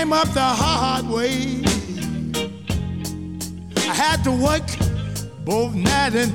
came up the hard way. I had to work both night and